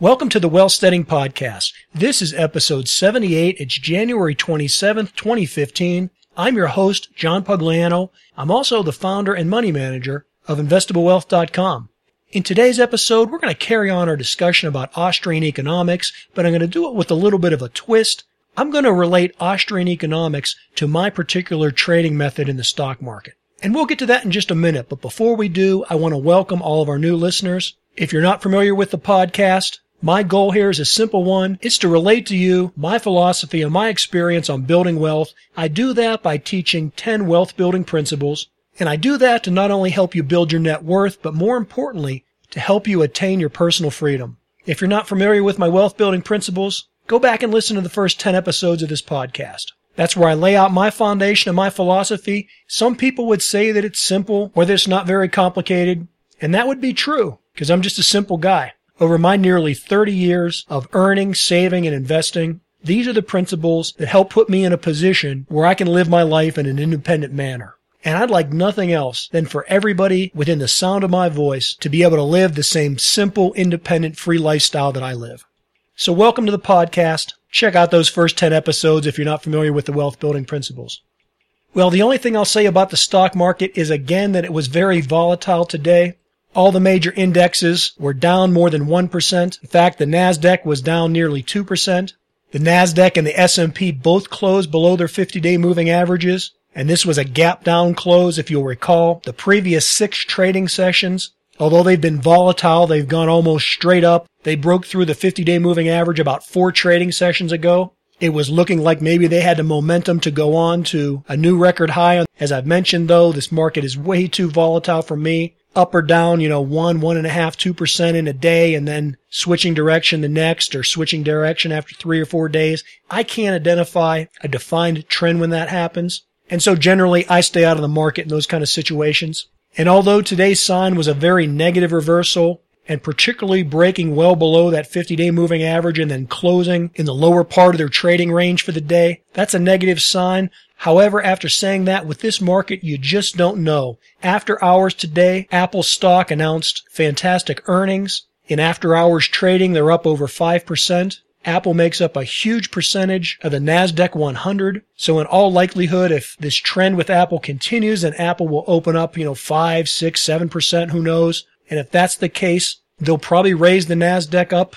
Welcome to the Wealth Steading Podcast. This is episode 78. It's January 27th, 2015. I'm your host, John Pugliano. I'm also the founder and money manager of InvestableWealth.com. In today's episode, we're going to carry on our discussion about Austrian economics, but I'm going to do it with a little bit of a twist. I'm going to relate Austrian economics to my particular trading method in the stock market. And we'll get to that in just a minute, but before we do, I want to welcome all of our new listeners. If you're not familiar with the podcast, my goal here is a simple one. It's to relate to you my philosophy and my experience on building wealth. I do that by teaching 10 wealth building principles. And I do that to not only help you build your net worth, but more importantly, to help you attain your personal freedom. If you're not familiar with my wealth building principles, go back and listen to the first 10 episodes of this podcast. That's where I lay out my foundation and my philosophy. Some people would say that it's simple or that it's not very complicated. And that would be true, because I'm just a simple guy. Over my nearly 30 years of earning, saving, and investing, these are the principles that help put me in a position where I can live my life in an independent manner. And I'd like nothing else than for everybody within the sound of my voice to be able to live the same simple, independent, free lifestyle that I live. So welcome to the podcast. Check out those first 10 episodes if you're not familiar with the wealth building principles. Well, the only thing I'll say about the stock market is again that it was very volatile today. All the major indexes were down more than 1%. In fact, the NASDAQ was down nearly 2%. The NASDAQ and the S&P both closed below their 50-day moving averages, and this was a gap down close if you'll recall. The previous 6 trading sessions, although they've been volatile, they've gone almost straight up. They broke through the 50-day moving average about 4 trading sessions ago. It was looking like maybe they had the momentum to go on to a new record high. As I've mentioned, though, this market is way too volatile for me. Up or down, 1.5%, 2% in a day, and then switching direction the next, or switching direction after 3 or 4 days. I can't identify a defined trend when that happens. And so generally, I stay out of the market in those kind of situations. And although today's sign was a very negative reversal, and particularly breaking well below that 50-day moving average and then closing in the lower part of their trading range for the day, that's a negative sign. However, after saying that, with this market, you just don't know. After hours today, Apple stock announced fantastic earnings. In after hours trading, they're up over 5%. Apple makes up a huge percentage of the NASDAQ 100. So in all likelihood, if this trend with Apple continues, then Apple will open up, 5, 6, 7%, who knows? And if that's the case, they'll probably raise the NASDAQ up,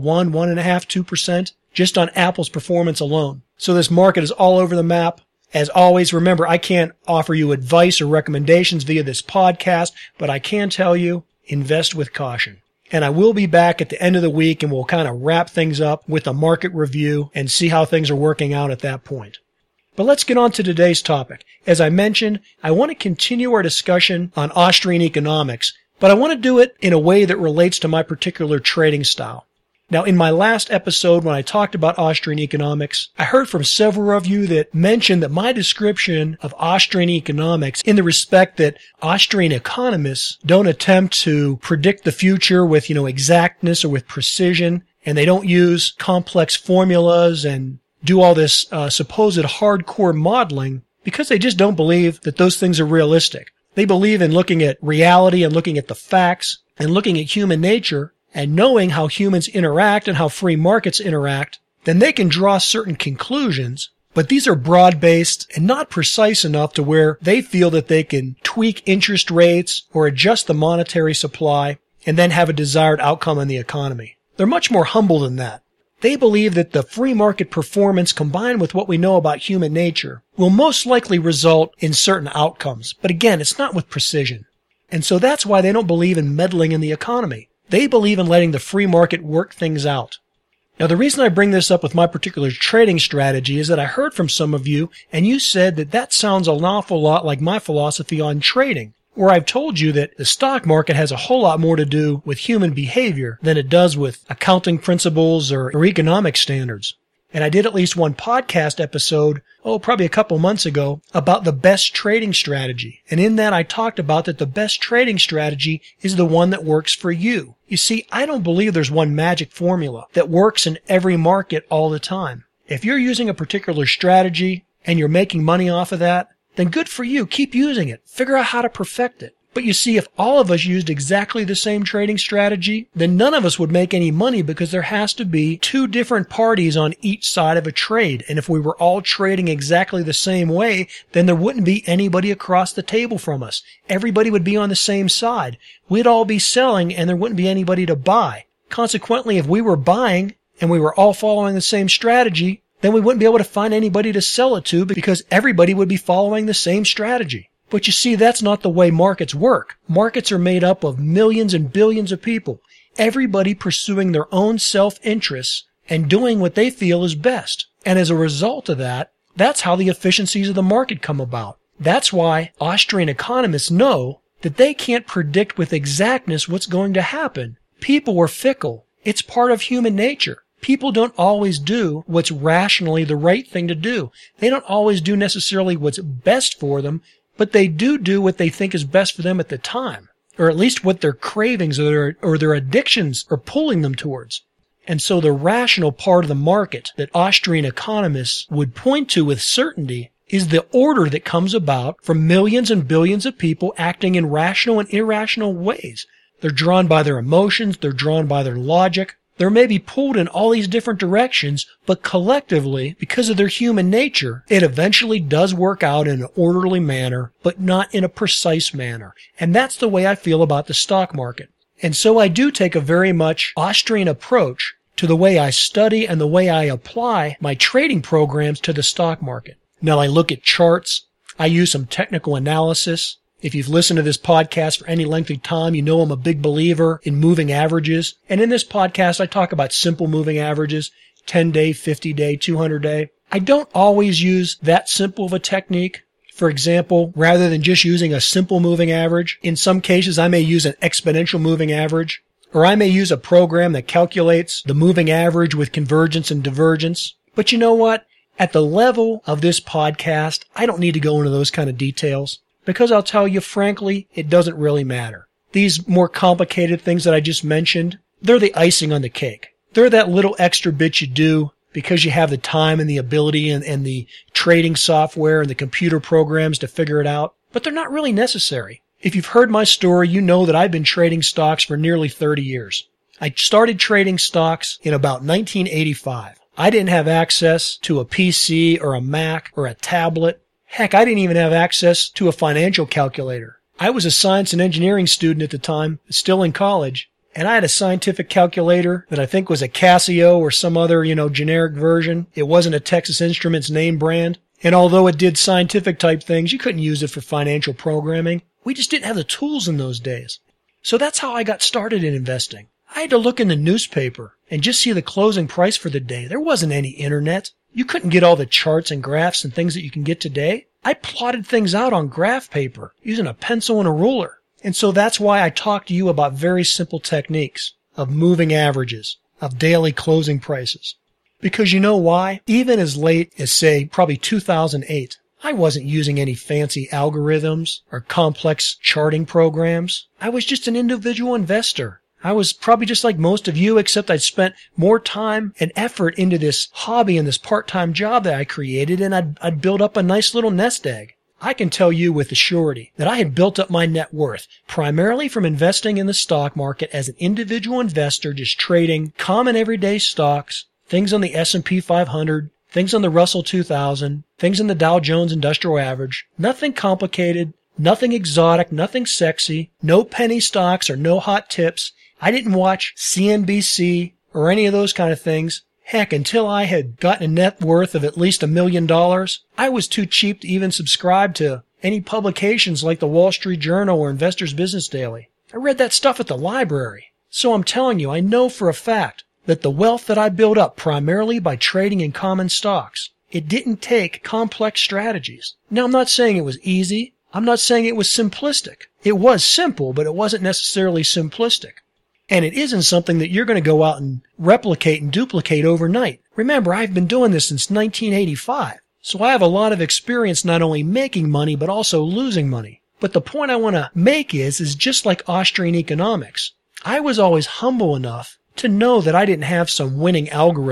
1.5%, 2%, just on Apple's performance alone. So this market is all over the map. As always, remember, I can't offer you advice or recommendations via this podcast, but I can tell you, invest with caution. And I will be back at the end of the week and we'll kind of wrap things up with a market review and see how things are working out at that point. But let's get on to today's topic. As I mentioned, I want to continue our discussion on Austrian economics, but I want to do it in a way that relates to my particular trading style. Now, in my last episode, when I talked about Austrian economics, I heard from several of you that mentioned that my description of Austrian economics in the respect that Austrian economists don't attempt to predict the future with, exactness or with precision, and they don't use complex formulas and do all this supposed hardcore modeling because they just don't believe that those things are realistic. They believe in looking at reality and looking at the facts and looking at human nature and knowing how humans interact and how free markets interact, then they can draw certain conclusions, but these are broad-based and not precise enough to where they feel that they can tweak interest rates or adjust the monetary supply and then have a desired outcome in the economy. They're much more humble than that. They believe that the free market performance combined with what we know about human nature will most likely result in certain outcomes. But again, it's not with precision. And so that's why they don't believe in meddling in the economy. They believe in letting the free market work things out. Now, the reason I bring this up with my particular trading strategy is that I heard from some of you, and you said that that sounds an awful lot like my philosophy on trading, where I've told you that the stock market has a whole lot more to do with human behavior than it does with accounting principles or economic standards. And I did at least one podcast episode, probably a couple months ago, about the best trading strategy. And in that I talked about that the best trading strategy is the one that works for you. You see, I don't believe there's one magic formula that works in every market all the time. If you're using a particular strategy and you're making money off of that, then good for you. Keep using it. Figure out how to perfect it. But you see, if all of us used exactly the same trading strategy, then none of us would make any money because there has to be two different parties on each side of a trade. And if we were all trading exactly the same way, then there wouldn't be anybody across the table from us. Everybody would be on the same side. We'd all be selling and there wouldn't be anybody to buy. Consequently, if we were buying and we were all following the same strategy, then we wouldn't be able to find anybody to sell it to because everybody would be following the same strategy. But you see, that's not the way markets work. Markets are made up of millions and billions of people, everybody pursuing their own self-interests and doing what they feel is best. And as a result of that, that's how the efficiencies of the market come about. That's why Austrian economists know that they can't predict with exactness what's going to happen. People are fickle. It's part of human nature. People don't always do what's rationally the right thing to do. They don't always do necessarily what's best for them, but they do what they think is best for them at the time, or at least what their cravings or their addictions are pulling them towards. And so the rational part of the market that Austrian economists would point to with certainty is the order that comes about from millions and billions of people acting in rational and irrational ways. They're drawn by their emotions, they're drawn by their logic. They may be pulled in all these different directions, but collectively, because of their human nature, it eventually does work out in an orderly manner, but not in a precise manner. And that's the way I feel about the stock market. And so I do take a very much Austrian approach to the way I study and the way I apply my trading programs to the stock market. Now I look at charts, I use some technical analysis. If you've listened to this podcast for any length of time, you know I'm a big believer in moving averages. And in this podcast, I talk about simple moving averages, 10-day, 50-day, 200-day. I don't always use that simple of a technique. For example, rather than just using a simple moving average, in some cases I may use an exponential moving average, or I may use a program that calculates the moving average with convergence and divergence. But you know what? At the level of this podcast, I don't need to go into those kind of details. Because I'll tell you, frankly, it doesn't really matter. These more complicated things that I just mentioned, they're the icing on the cake. They're that little extra bit you do because you have the time and the ability and the trading software and the computer programs to figure it out. But they're not really necessary. If you've heard my story, you know that I've been trading stocks for nearly 30 years. I started trading stocks in about 1985. I didn't have access to a PC or a Mac or a tablet. Heck, I didn't even have access to a financial calculator. I was a science and engineering student at the time, still in college, and I had a scientific calculator that I think was a Casio or some other, generic version. It wasn't a Texas Instruments name brand. And although it did scientific type things, you couldn't use it for financial programming. We just didn't have the tools in those days. So that's how I got started in investing. I had to look in the newspaper and just see the closing price for the day. There wasn't any internet. You couldn't get all the charts and graphs and things that you can get today. I plotted things out on graph paper using a pencil and a ruler. And so that's why I talk to you about very simple techniques of moving averages, of daily closing prices. Because you know why? Even as late as, say, probably 2008, I wasn't using any fancy algorithms or complex charting programs. I was just an individual investor. I was probably just like most of you, except I'd spent more time and effort into this hobby and this part-time job that I created, and I'd built up a nice little nest egg. I can tell you with surety that I had built up my net worth primarily from investing in the stock market as an individual investor, just trading common everyday stocks, things on the S&P 500, things on the Russell 2000, things in the Dow Jones Industrial Average. Nothing complicated, nothing exotic, nothing sexy, no penny stocks or no hot tips. I didn't watch CNBC or any of those kind of things. Heck, until I had gotten a net worth of at least $1 million, I was too cheap to even subscribe to any publications like the Wall Street Journal or Investor's Business Daily. I read that stuff at the library. So I'm telling you, I know for a fact that the wealth that I built up primarily by trading in common stocks, it didn't take complex strategies. Now, I'm not saying it was easy. I'm not saying it was simplistic. It was simple, but it wasn't necessarily simplistic. And it isn't something that you're going to go out and replicate and duplicate overnight. Remember, I've been doing this since 1985. So I have a lot of experience not only making money, but also losing money. But the point I want to make is just like Austrian economics. I was always humble enough to know that I didn't have some winning algorithm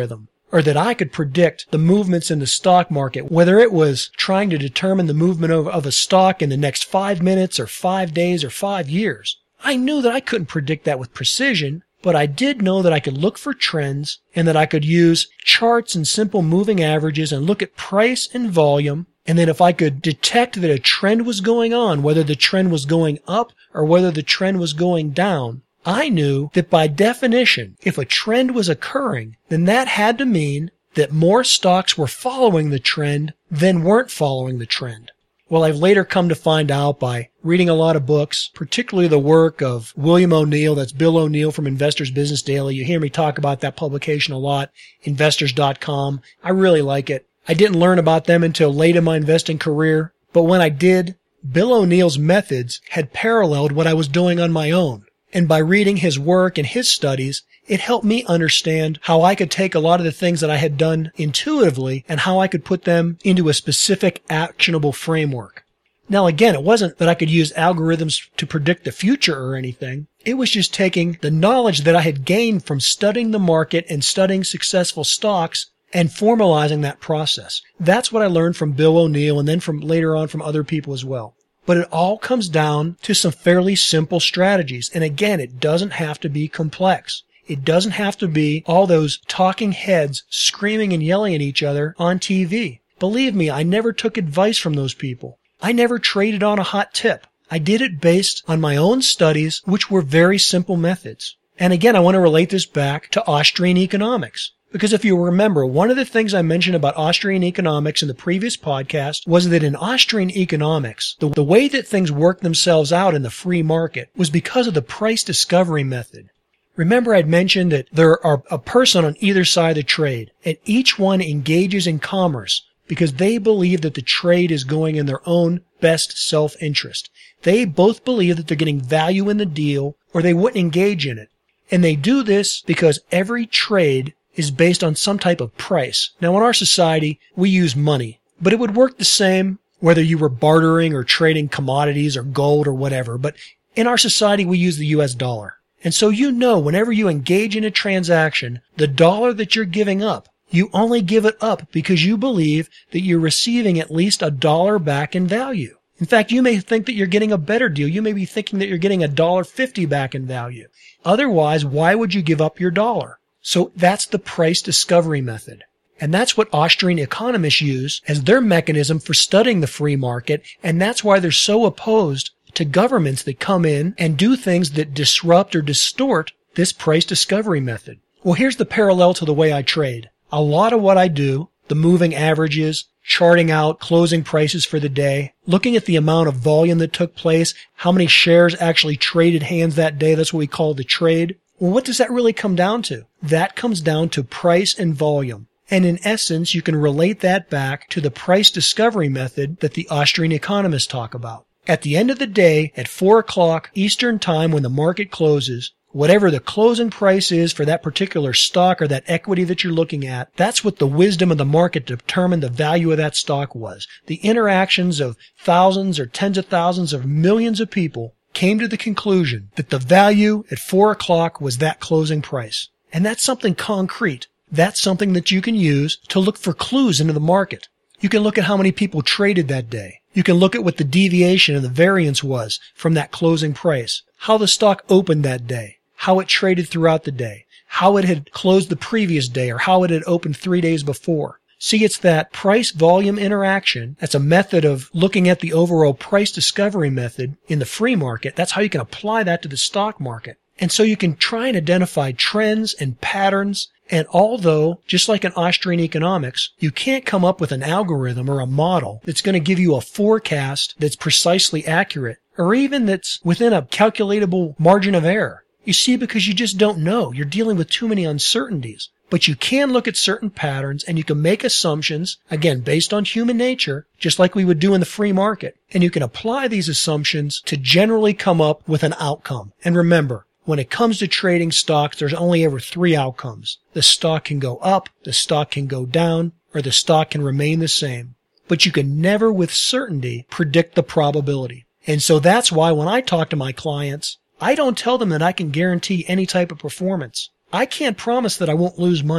or that I could predict the movements in the stock market, whether it was trying to determine the movement of a stock in the next 5 minutes or 5 days or 5 years. I knew that I couldn't predict that with precision, but I did know that I could look for trends and that I could use charts and simple moving averages and look at price and volume. And then if I could detect that a trend was going on, whether the trend was going up or whether the trend was going down, I knew that by definition, if a trend was occurring, then that had to mean that more stocks were following the trend than weren't following the trend. Well, I've later come to find out by reading a lot of books, particularly the work of William O'Neill, that's Bill O'Neill from Investors Business Daily. You hear me talk about that publication a lot, investors.com. I really like it. I didn't learn about them until late in my investing career, but when I did, Bill O'Neill's methods had paralleled what I was doing on my own. And by reading his work and his studies, it helped me understand how I could take a lot of the things that I had done intuitively and how I could put them into a specific actionable framework. Now again, it wasn't that I could use algorithms to predict the future or anything. It was just taking the knowledge that I had gained from studying the market and studying successful stocks and formalizing that process. That's what I learned from Bill O'Neill and then from later on from other people as well. But it all comes down to some fairly simple strategies. And again, it doesn't have to be complex. It doesn't have to be all those talking heads screaming and yelling at each other on TV. Believe me, I never took advice from those people. I never traded on a hot tip. I did it based on my own studies, which were very simple methods. And again, I want to relate this back to Austrian economics. Because if you remember, one of the things I mentioned about Austrian economics in the previous podcast was that in Austrian economics, the way that things worked themselves out in the free market was because of the price discovery method. Remember I'd mentioned that there are a person on either side of the trade, and each one engages in commerce because they believe that the trade is going in their own best self-interest. They both believe that they're getting value in the deal or they wouldn't engage in it. And they do this because every trade is based on some type of price. Now in our society, we use money, but it would work the same whether you were bartering or trading commodities or gold or whatever. But in our society, we use the US dollar. And so you know whenever you engage in a transaction, the dollar that you're giving up, you only give it up because you believe that you're receiving at least $1 back in value. In fact, you may think that you're getting a better deal. You may be thinking that you're getting $1.50 back in value. Otherwise, why would you give up your dollar? So that's the price discovery method. And that's what Austrian economists use as their mechanism for studying the free market. And that's why they're so opposed to governments that come in and do things that disrupt or distort this price discovery method. Well, here's the parallel to the way I trade. A lot of what I do, the moving averages, charting out closing prices for the day, looking at the amount of volume that took place, how many shares actually traded hands that day, that's what we call the trade. Well, what does that really come down to? That comes down to price and volume. And in essence, you can relate that back to the price discovery method that the Austrian economists talk about. At the end of the day, at 4 o'clock Eastern Time when the market closes, whatever the closing price is for that particular stock or that equity that you're looking at, that's what the wisdom of the market determined the value of that stock was. The interactions of thousands or tens of thousands of millions of people came to the conclusion that the value at 4 o'clock was that closing price. And that's something concrete. That's something that you can use to look for clues into the market. You can look at how many people traded that day. You can look at what the deviation and the variance was from that closing price, how the stock opened that day, how it traded throughout the day, how it had closed the previous day, or how it had opened 3 days before. See, it's that price-volume interaction. That's a method of looking at the overall price discovery method in the free market. That's how you can apply that to the stock market. And so you can try and identify trends and patterns. And although, just like in Austrian economics, you can't come up with an algorithm or a model that's going to give you a forecast that's precisely accurate, or even that's within a calculatable margin of error. You see, because you just don't know. You're dealing with too many uncertainties. But you can look at certain patterns and you can make assumptions, again, based on human nature, just like we would do in the free market. And you can apply these assumptions to generally come up with an outcome. And remember, when it comes to trading stocks, there's only ever 3 outcomes. The stock can go up, the stock can go down, or the stock can remain the same. But you can never with certainty predict the probability. And so that's why when I talk to my clients, I don't tell them that I can guarantee any type of performance. I can't promise that I won't lose money.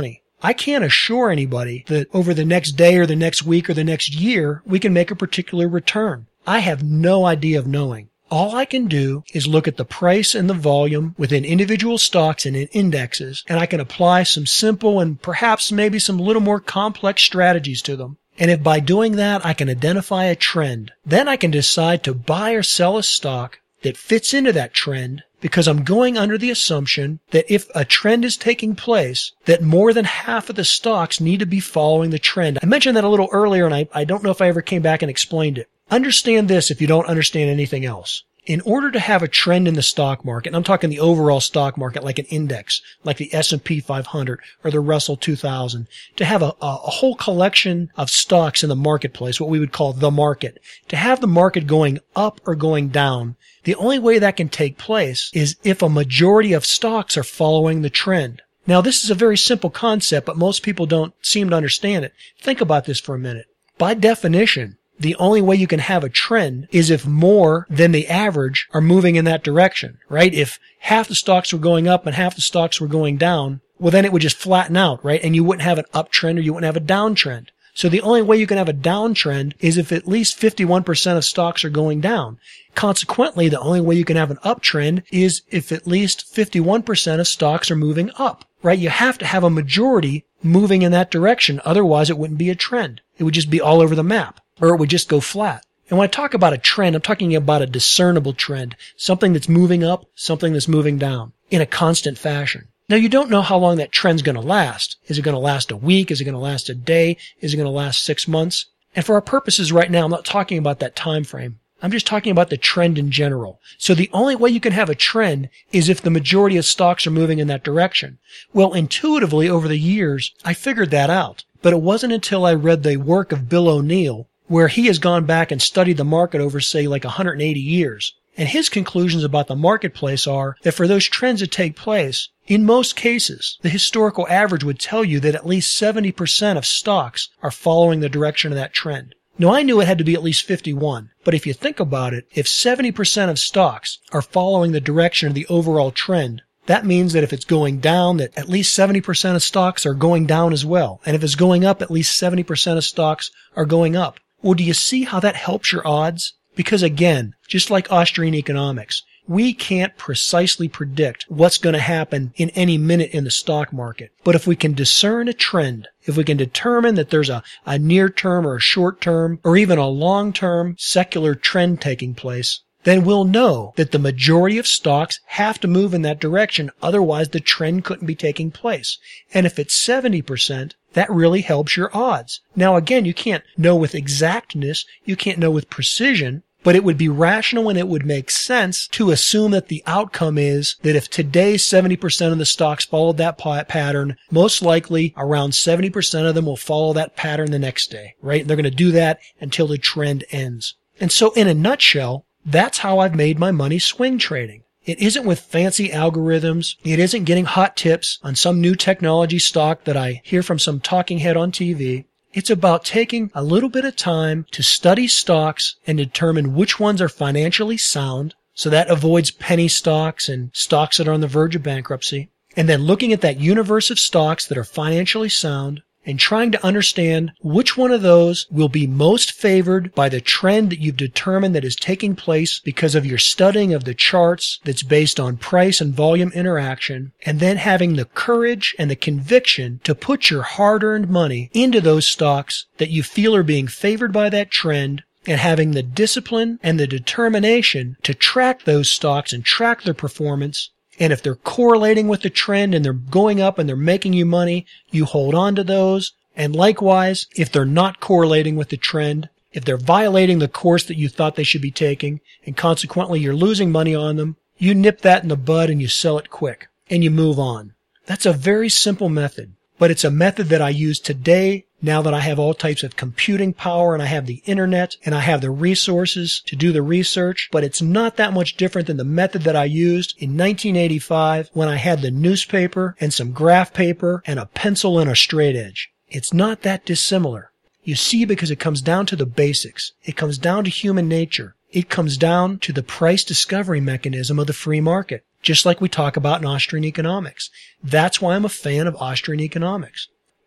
I can't assure anybody that over the next day or the next week or the next year, we can make a particular return. I have no idea of knowing. All I can do is look at the price and the volume within individual stocks and in indexes, and I can apply some simple and perhaps maybe some little more complex strategies to them. And if by doing that I can identify a trend, then I can decide to buy or sell a stock that fits into that trend, because I'm going under the assumption that if a trend is taking place, that more than half of the stocks need to be following the trend. I mentioned that a little earlier, and I don't know if I ever came back and explained it. Understand this if you don't understand anything else. In order to have a trend in the stock market, and I'm talking the overall stock market like an index, like the S&P 500 or the Russell 2000, to have a whole collection of stocks in the marketplace, what we would call the market, to have the market going up or going down, the only way that can take place is if a majority of stocks are following the trend. Now, this is a very simple concept, but most people don't seem to understand it. Think about this for a minute. By definition, the only way you can have a trend is if more than the average are moving in that direction, right? If half the stocks were going up and half the stocks were going down, well, then it would just flatten out, right? And you wouldn't have an uptrend or you wouldn't have a downtrend. So the only way you can have a downtrend is if at least 51% of stocks are going down. Consequently, the only way you can have an uptrend is if at least 51% of stocks are moving up, right? You have to have a majority moving in that direction. Otherwise, it wouldn't be a trend. It would just be all over the map, or it would just go flat. And when I talk about a trend, I'm talking about a discernible trend, something that's moving up, something that's moving down in a constant fashion. Now, you don't know how long that trend's going to last. Is it going to last a week? Is it going to last a day? Is it going to last 6 months? And for our purposes right now, I'm not talking about that time frame. I'm just talking about the trend in general. So the only way you can have a trend is if the majority of stocks are moving in that direction. Well, intuitively over the years, I figured that out. But it wasn't until I read the work of Bill O'Neill, where he has gone back and studied the market over, say, like 180 years. And his conclusions about the marketplace are that for those trends to take place, in most cases, the historical average would tell you that at least 70% of stocks are following the direction of that trend. Now, I knew it had to be at least 51, but if you think about it, if 70% of stocks are following the direction of the overall trend, that means that if it's going down, that at least 70% of stocks are going down as well. And if it's going up, at least 70% of stocks are going up. Well, do you see how that helps your odds? Because again, just like Austrian economics, we can't precisely predict what's going to happen in any minute in the stock market. But if we can discern a trend, if we can determine that there's a near-term or a short-term or even a long-term secular trend taking place, then we'll know that the majority of stocks have to move in that direction. Otherwise, the trend couldn't be taking place. And if it's 70%, that really helps your odds. Now, again, you can't know with exactness, you can't know with precision, but it would be rational and it would make sense to assume that the outcome is that if today 70% of the stocks followed that pattern, most likely around 70% of them will follow that pattern the next day, right? They're going to do that until the trend ends. And so in a nutshell, that's how I've made my money swing trading. It isn't with fancy algorithms. It isn't getting hot tips on some new technology stock that I hear from some talking head on TV. It's about taking a little bit of time to study stocks and determine which ones are financially sound. So that avoids penny stocks and stocks that are on the verge of bankruptcy. And then looking at that universe of stocks that are financially sound and trying to understand which one of those will be most favored by the trend that you've determined that is taking place because of your studying of the charts that's based on price and volume interaction, and then having the courage and the conviction to put your hard-earned money into those stocks that you feel are being favored by that trend, and having the discipline and the determination to track those stocks and track their performance. And if they're correlating with the trend and they're going up and they're making you money, you hold on to those. And likewise, if they're not correlating with the trend, if they're violating the course that you thought they should be taking, and consequently you're losing money on them, you nip that in the bud and you sell it quick and you move on. That's a very simple method, but it's a method that I use today now that I have all types of computing power and I have the internet and I have the resources to do the research, but it's not that much different than the method that I used in 1985 when I had the newspaper and some graph paper and a pencil and a straight edge. It's not that dissimilar. You see, because it comes down to the basics. It comes down to human nature. It comes down to the price discovery mechanism of the free market, just like we talk about in Austrian economics. That's why I'm a fan of Austrian economics.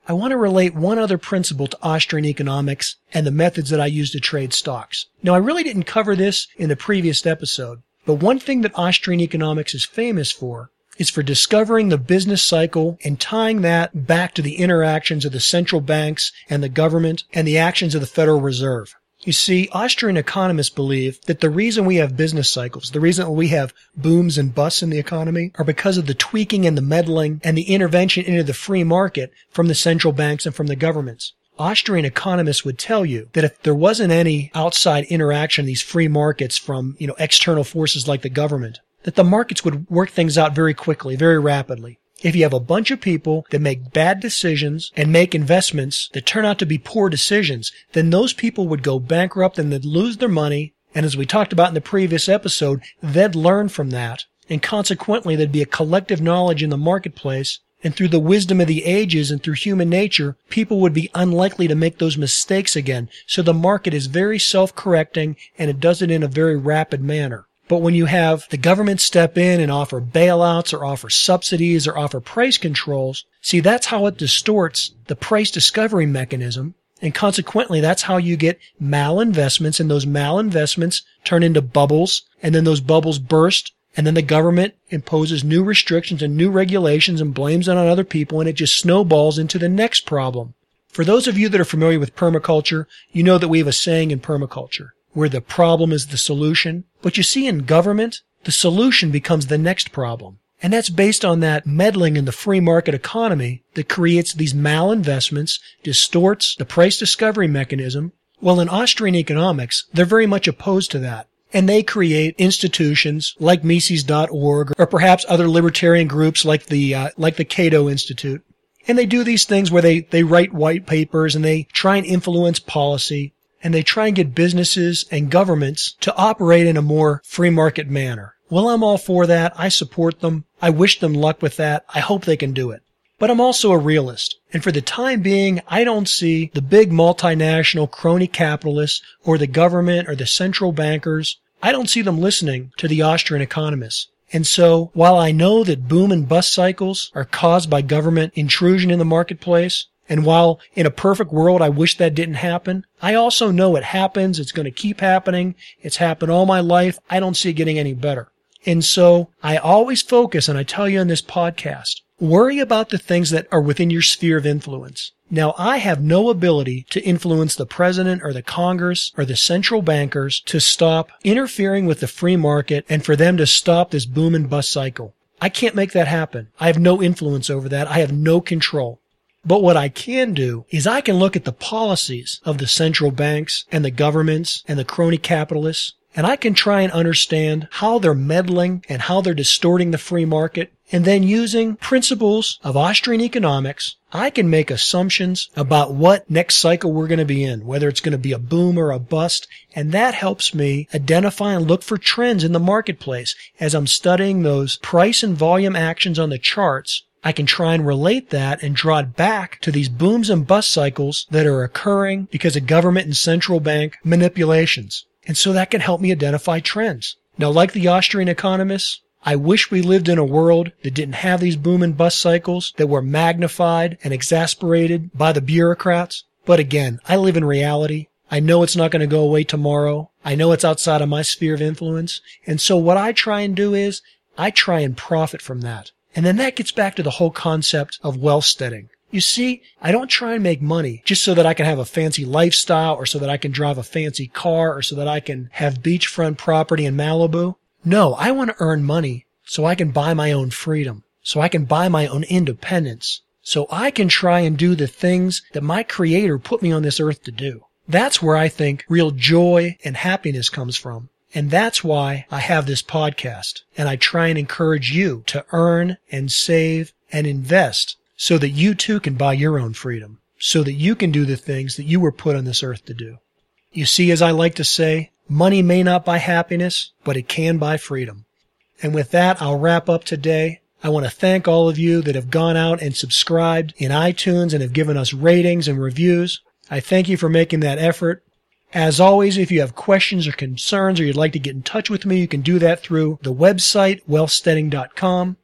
I want to relate one other principle to Austrian economics and the methods that I use to trade stocks. Now, I really didn't cover this in the previous episode, but one thing that Austrian economics is famous for is for discovering the business cycle and tying that back to the interactions of the central banks and the government and the actions of the Federal Reserve. You see, Austrian economists believe that the reason we have business cycles, the reason we have booms and busts in the economy, are because of the tweaking and the meddling and the intervention into the free market from the central banks and from the governments. Austrian economists would tell you that if there wasn't any outside interaction in these free markets from, external forces like the government, that the markets would work things out very quickly, very rapidly. If you have a bunch of people that make bad decisions and make investments that turn out to be poor decisions, then those people would go bankrupt and they'd lose their money. And as we talked about in the previous episode, they'd learn from that. And consequently, there'd be a collective knowledge in the marketplace. And through the wisdom of the ages and through human nature, people would be unlikely to make those mistakes again. So the market is very self-correcting and it does it in a very rapid manner. But when you have the government step in and offer bailouts or offer subsidies or offer price controls, see, that's how it distorts the price discovery mechanism. And consequently, that's how you get malinvestments, and those malinvestments turn into bubbles, and then those bubbles burst, and then the government imposes new restrictions and new regulations and blames it on other people, and it just snowballs into the next problem. For those of you that are familiar with permaculture, you know that we have a saying in permaculture, where the problem is the solution. But you see, in government, the solution becomes the next problem. And that's based on that meddling in the free market economy that creates these malinvestments, distorts the price discovery mechanism. Well, in Austrian economics, they're very much opposed to that. And they create institutions like Mises.org or perhaps other libertarian groups like the Cato Institute. And they do these things where they write white papers and they try and influence policy. And they try and get businesses and governments to operate in a more free market manner. Well, I'm all for that. I support them. I wish them luck with that. I hope they can do it. But I'm also a realist. And for the time being, I don't see the big multinational crony capitalists or the government or the central bankers. I don't see them listening to the Austrian economists. And so, while I know that boom and bust cycles are caused by government intrusion in the marketplace, and while in a perfect world I wish that didn't happen, I also know it happens. It's going to keep happening. It's happened all my life. I don't see it getting any better. And so I always focus, and I tell you in this podcast, worry about the things that are within your sphere of influence. Now, I have no ability to influence the president or the Congress or the central bankers to stop interfering with the free market and for them to stop this boom and bust cycle. I can't make that happen. I have no influence over that. I have no control. But what I can do is I can look at the policies of the central banks and the governments and the crony capitalists, and I can try and understand how they're meddling and how they're distorting the free market. And then using principles of Austrian economics, I can make assumptions about what next cycle we're going to be in, whether it's going to be a boom or a bust. And that helps me identify and look for trends in the marketplace. As I'm studying those price and volume actions on the charts, I can try and relate that and draw it back to these booms and bust cycles that are occurring because of government and central bank manipulations. And so that can help me identify trends. Now, like the Austrian economists, I wish we lived in a world that didn't have these boom and bust cycles that were magnified and exasperated by the bureaucrats. But again, I live in reality. I know it's not going to go away tomorrow. I know it's outside of my sphere of influence. And so what I try and do is I try and profit from that. And then that gets back to the whole concept of wealth steading. You see, I don't try and make money just so that I can have a fancy lifestyle or so that I can drive a fancy car or so that I can have beachfront property in Malibu. No, I want to earn money so I can buy my own freedom, so I can buy my own independence, so I can try and do the things that my Creator put me on this earth to do. That's where I think real joy and happiness comes from. And that's why I have this podcast. And I try and encourage you to earn and save and invest so that you too can buy your own freedom, so that you can do the things that you were put on this earth to do. You see, as I like to say, money may not buy happiness, but it can buy freedom. And with that, I'll wrap up today. I want to thank all of you that have gone out and subscribed in iTunes and have given us ratings and reviews. I thank you for making that effort. As always, if you have questions or concerns or you'd like to get in touch with me, you can do that through the website, wealthsteading.com.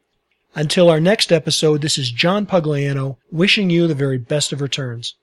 Until our next episode, this is John Pugliano wishing you the very best of returns.